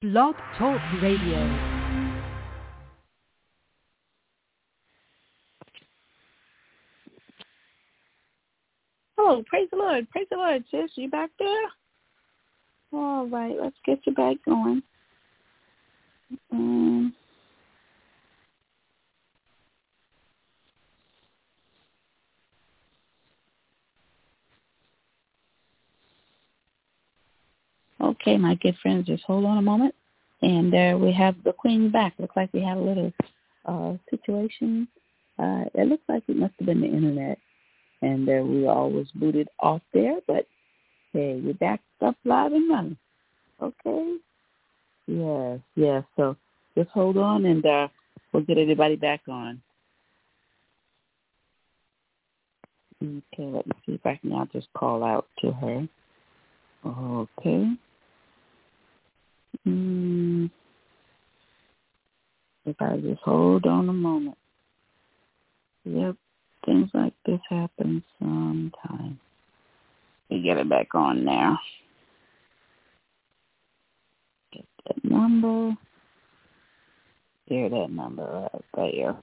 Blog Talk Radio. Oh, praise the Lord. Praise the Lord, sis. You back there? All right, let's get you back going. Okay, my good friends, just hold on a moment. And there we have the Queen back. Looks like we have a little situation. It looks like it must have been the internet. And we all was booted off there. But, hey, we're back up live and running. Okay? Yes. So just hold on, and we'll get everybody back on. Okay, let me see if I can now just call out to her. Okay. If I just hold on a moment. Yep, things like this happen sometimes. We get it back on now. Get that number. Hear that number right there.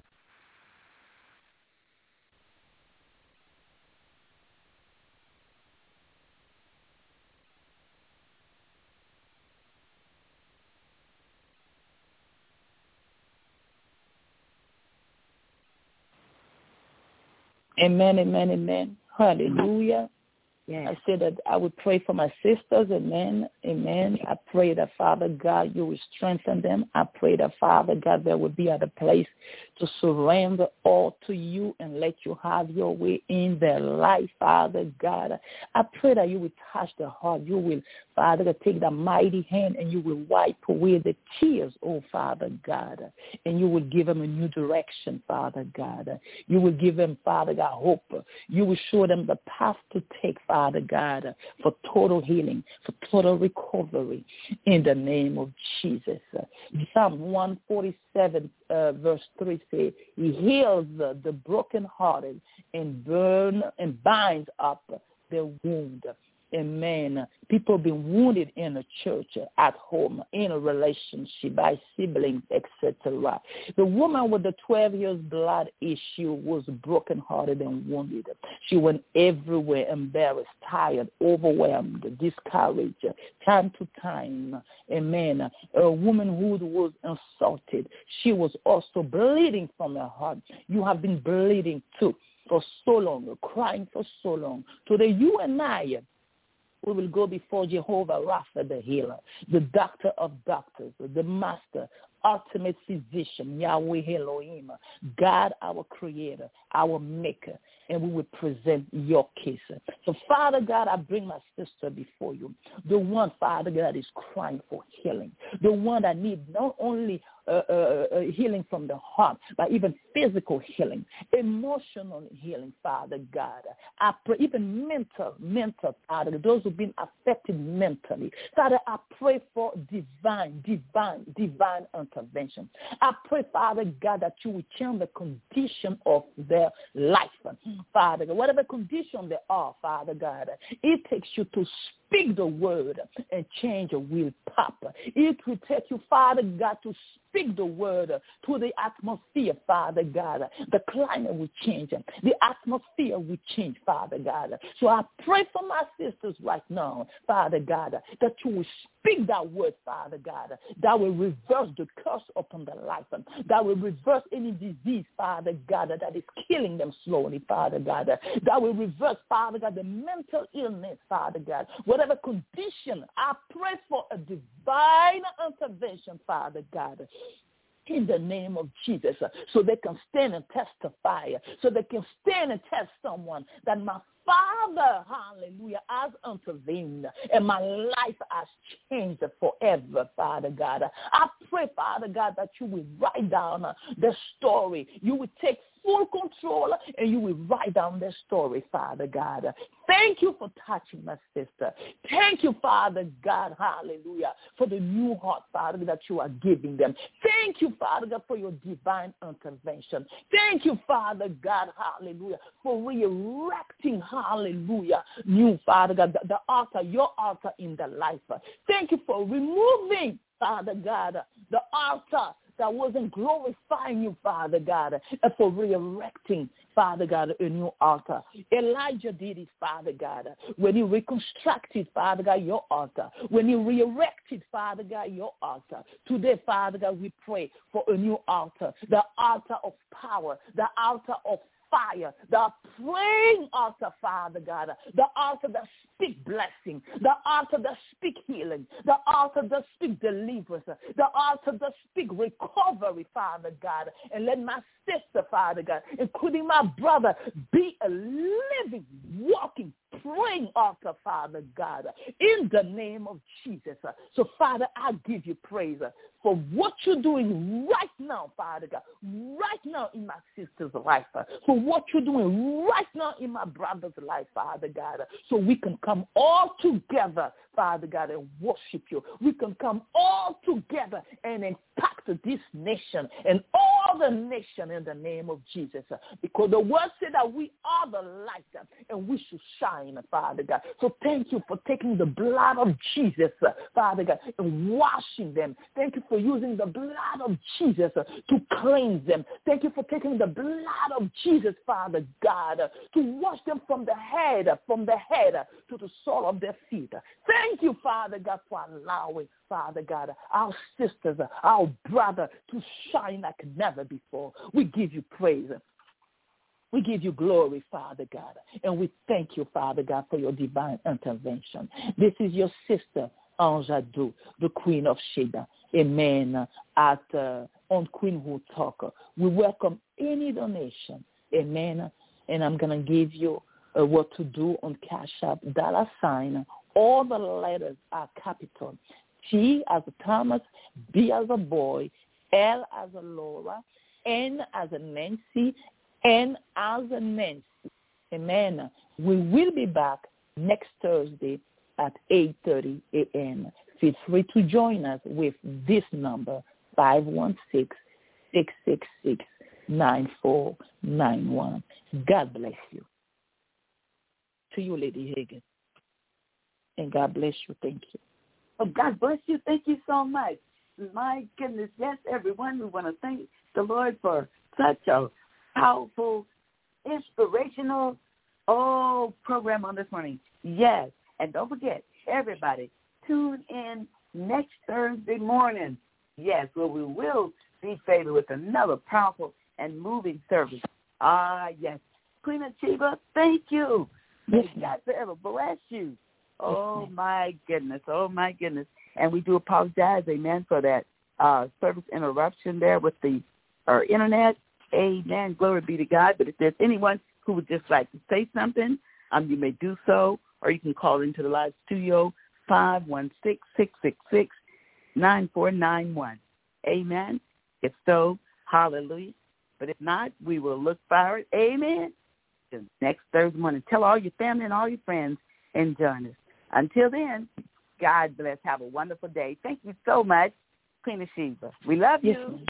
Amen. Hallelujah. Yeah. I said that I would pray for my sisters. Amen. I pray that, Father God, you will strengthen them. I pray that, Father God, they will be at a place to surrender all to you and let you have your way in their life, Father God. I pray that you will touch their heart. You will, Father God, take the mighty hand and you will wipe away the tears, oh, Father God. And you will give them a new direction, Father God. You will give them, Father God, hope. You will show them the path to take, Father God, for total healing, for total recovery in the name of Jesus. Psalm 147, verse 3 say, he heals the brokenhearted and binds up their wound. Amen. People being wounded in a church, at home, in a relationship, by siblings, etc. The woman with the 12 years blood issue was brokenhearted and wounded. She went everywhere, embarrassed, tired, overwhelmed, discouraged, time to time. Amen. A woman who was insulted. She was also bleeding from her heart. You have been bleeding too for so long, crying for so long. Today, you and I, we will go before Jehovah Rapha, the healer, the doctor of doctors, the master, ultimate physician, Yahweh Elohim, God, our creator, our maker, and we will present your case. So, Father God, I bring my sister before you, the one, Father God, that is crying for healing, the one that needs not only healing from the heart, but even physical healing, emotional healing, Father God. I pray even mental, Father, those who've been affected mentally. Father, I pray for divine intervention. I pray, Father God, that you will change the condition of their life, Father God. Whatever condition they are, Father God, it takes you to speak the word and change will pop. It will take you, Father God, to speak the word to the atmosphere, Father God. The climate will change. The atmosphere will change, Father God. So I pray for my sisters right now, Father God, that you will speak that word, Father God, that will reverse the curse upon their life, that will reverse any disease, Father God, that is killing them slowly, Father God, that will reverse, Father God, the mental illness, Father God, whatever condition. I pray for a divine intervention, Father God, in the name of Jesus, so they can stand and testify, so they can stand and tell someone that my Father, hallelujah, has intervened and my life has changed forever, Father God. I pray, Father God, that you will write down the story. You will take full control and you will write down their story, Father God. Thank you for touching my sister. Thank you, Father God, hallelujah, for the new heart, Father, that you are giving them. Thank you, Father God, for your divine intervention. Thank you, Father God, hallelujah, for re-erecting, hallelujah, new, Father God, the altar, your altar in the life. Thank you for removing Father God, the altar that wasn't glorifying you, Father God, and for re-erecting, Father God, a new altar. Elijah did it, Father God, when he reconstructed, Father God, your altar, when he re-erected, Father God, your altar. Today, Father God, we pray for a new altar, the altar of power, the altar of fire, the praying altar, Father God, the altar that speak blessing, the altar that speak healing, the altar that speak deliverance, the altar that speak recovery, Father God. And let my sister, Father God, including my brother, be a living, walking, praying altar, Father God, in the name of Jesus. So, Father, I give you praise for what you're doing right now, Father God, right now in my sister's life, for what you're doing right now in my brother's life, Father God, so we can come all together, Father God, and worship you. We can come all together and impact this nation and all the nation in the name of Jesus, because the word said that we are the light and we should shine, Father God. So thank you for taking the blood of Jesus, Father God, and washing them. Thank you for using the blood of Jesus to cleanse them. Thank you for taking the blood of Jesus, Father God, to wash them from the head to the sole of their feet. Thank you, Father God, for allowing, Father God, our sisters, our brother to shine like never before. We give you praise. We give you glory, Father God, and we thank you, Father God, for your divine intervention. This is your sister, Ange Adou, the Queen of Sheba. Amen. On Queen Who Talk. We welcome any donation. Amen. And I'm going to give you what to do on Cash App, $. All the letters are capital. T as a Thomas, B as a boy, L as a Laura, N as a Nancy, N as a Nancy. Amen. We will be back next Thursday at 8:30 a.m. Feel free to join us with this number, 516-666-9491. God bless you. To you, Lady Hagan. And God bless you. Thank you. Oh, God bless you. Thank you so much. My goodness. Yes, everyone, we want to thank the Lord for such a powerful, inspirational, program on this morning. Yes. And don't forget, everybody, tune in next Thursday morning. Yes, where we will be favored with another powerful and moving service. Yes. Queen of Sheba, thank you. May God forever bless you. Oh, my goodness. Oh, my goodness. And we do apologize, amen, for that service interruption there with the internet. Amen. Glory be to God. But if there's anyone who would just like to say something, you may do so, or you can call into the live studio, 516-666-9491. Amen. If so, hallelujah. But if not, we will look forward. Amen. Next Thursday morning. Tell all your family and all your friends and join us. Until then, God bless. Have a wonderful day. Thank you so much, Queen of Sheba. We love you. Yes,